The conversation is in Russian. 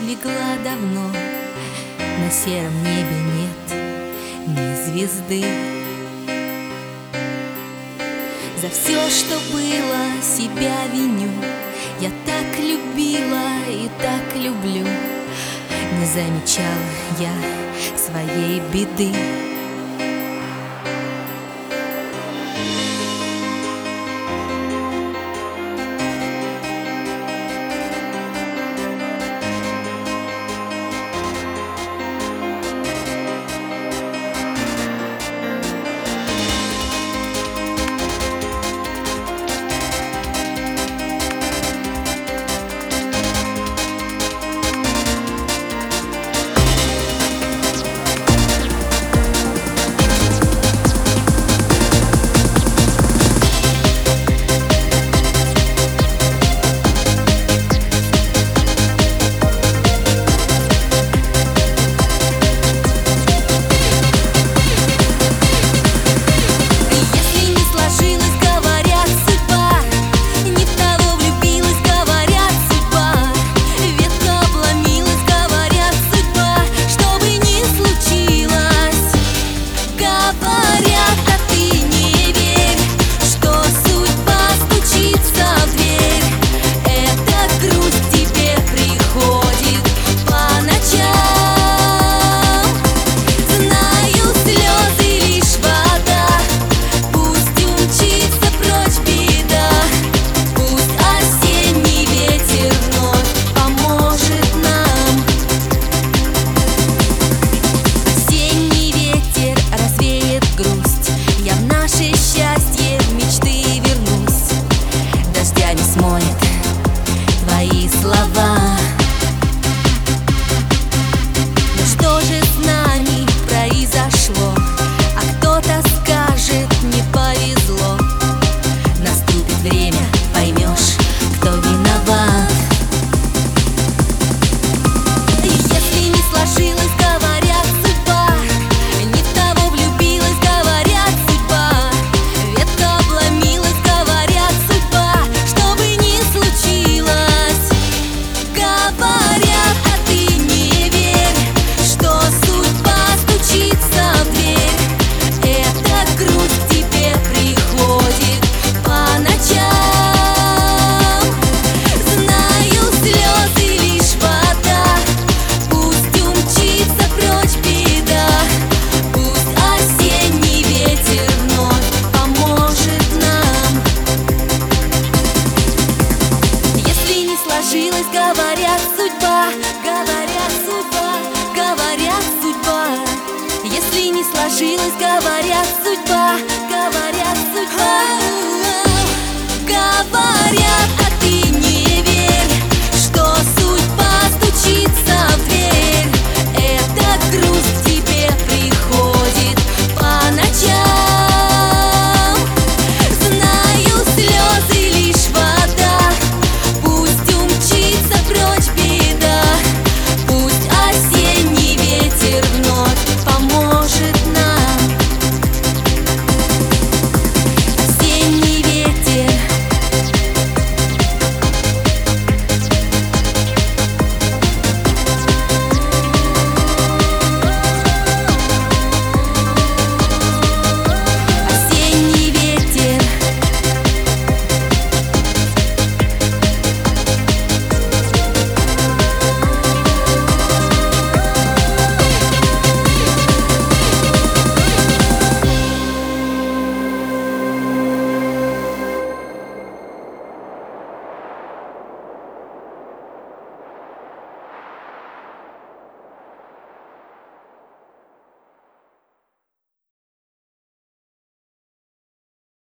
легла давно, на сером небе нет ни звезды. За все, что было, себя виню. Я так любила и так люблю. Не замечала я своей беды. Твои слова. Но что же с нами произошло? А кто-то скажет, не повезло. Наступит время, поймешь, кто виноват. Если не сложилось, говорят, судьба, не в того влюбилась, говорят, судьба, ветка обломилась, говорят, судьба, что бы ни случилось. Говорят, а ты не верь, что судьба стучится в дверь. Эта грусть к тебе приходит по ночам. Знаю, слезы лишь вода, пусть умчится прочь беда. Пусть осенний ветер вновь поможет нам. Если не сложилось, говорят, судьба, говорят, судьба, говорят, судьба. Если не сложилось, говорят, судьба, говорят, судьба.